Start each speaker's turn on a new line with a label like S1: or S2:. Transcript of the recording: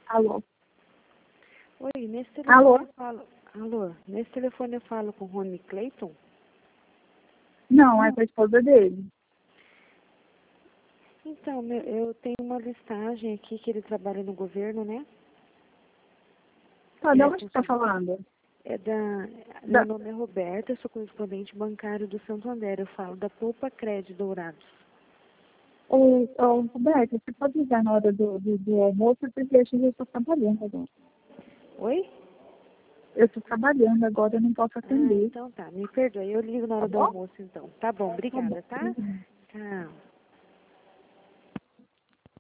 S1: Alô?
S2: Oi, nesse telefone
S1: Alô?
S2: eu falo... Alô, nesse telefone eu falo com o Rony Clayton?
S1: Não, é com a esposa dele.
S2: Então, eu tenho uma listagem aqui que ele trabalha no governo, né?
S1: Tá,
S2: Ele
S1: de
S2: é
S1: onde você tá falando?
S2: Meu nome é Roberta, eu sou correspondente bancário do Santander. Eu falo da Poupa Crédito Dourados.
S1: Ô, Roberto, você pode ligar na hora do almoço, porque eu estou trabalhando agora.
S2: Oi?
S1: Eu estou trabalhando agora, eu não posso
S2: Ah,
S1: atender.
S2: então tá. Me perdoe. Eu ligo na
S1: Tá
S2: hora do
S1: bom?
S2: almoço, então. Tá bom,
S1: Tá bom.
S2: obrigada, tá? Tchau.